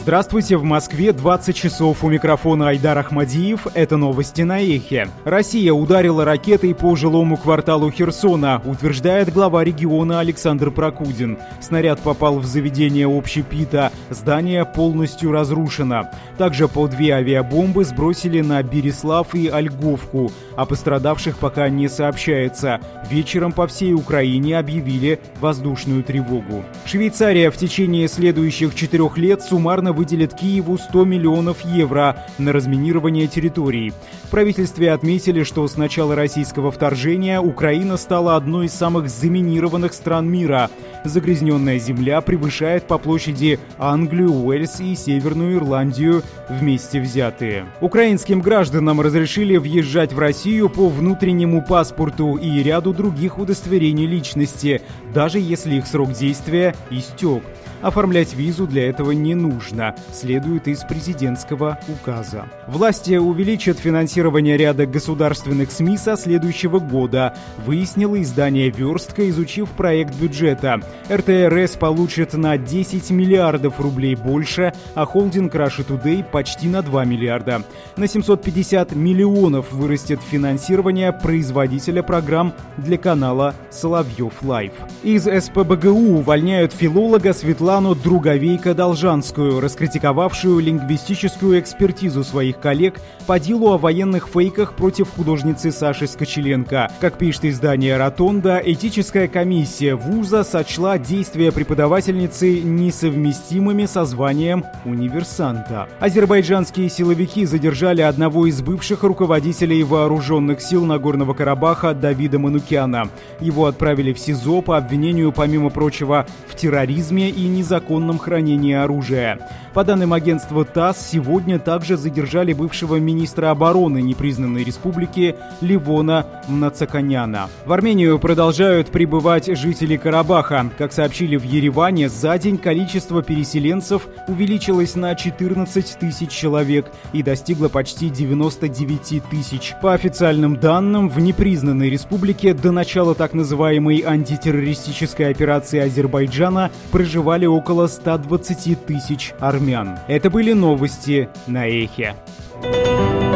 Здравствуйте, в Москве 20 часов, у микрофона Айдар Ахмадиев. Это новости на Эхе. Россия ударила ракетой по жилому кварталу Херсона, утверждает глава региона Александр Прокудин. Снаряд попал в заведение общепита, здание полностью разрушено. Также по 2 авиабомбы сбросили на Берислав и Ольговку. О пострадавших пока не сообщается. Вечером по всей Украине объявили воздушную тревогу. Швейцария в течение следующих 4 лет суммарно выделит Киеву 100 миллионов евро на разминирование территорий. В правительстве отметили, что с начала российского вторжения Украина стала одной из самых заминированных стран мира. Загрязненная земля превышает по площади Англию, Уэльс и Северную Ирландию вместе взятые. Украинским гражданам разрешили въезжать в Россию по внутреннему паспорту и ряду других удостоверений личности, даже если их срок действия истек. Оформлять визу для этого не нужно, следует из президентского указа. Власти увеличат финансирование ряда государственных СМИ со следующего года, выяснило издание «Верстка», изучив проект бюджета. РТРС получит на 10 миллиардов рублей больше, а холдинг Russia Today почти на 2 миллиарда. На 750 миллионов вырастет финансирование производителя программ для канала «Соловьев Лайв». Из СПбГУ увольняют филолога Светлану Друговейко-Должанскую, раскритиковавшую лингвистическую экспертизу своих коллег по делу о военных фейках против художницы Саши Скочеленко. Как пишет издание «Ротонда», этическая комиссия вуза сочла действия преподавательницы несовместимыми со званием универсанта. Азербайджанские силовики задержали одного из бывших руководителей вооруженных сил Нагорного Карабаха Давида Манукяна. Его отправили в СИЗО по обвинению, помимо прочего, в терроризме и незаконном хранении оружия. По данным агентства ТАСС, сегодня также задержали бывшего министра обороны непризнанной республики Левона Мнацаканяна. В Армению продолжают прибывать жители Карабаха. Как сообщили в Ереване, за день количество переселенцев увеличилось на 14 тысяч человек и достигло почти 99 тысяч. По официальным данным, в непризнанной республике до начала так называемой антитеррористической операции Азербайджана проживали около 120 тысяч армян. Это были новости на Эхе.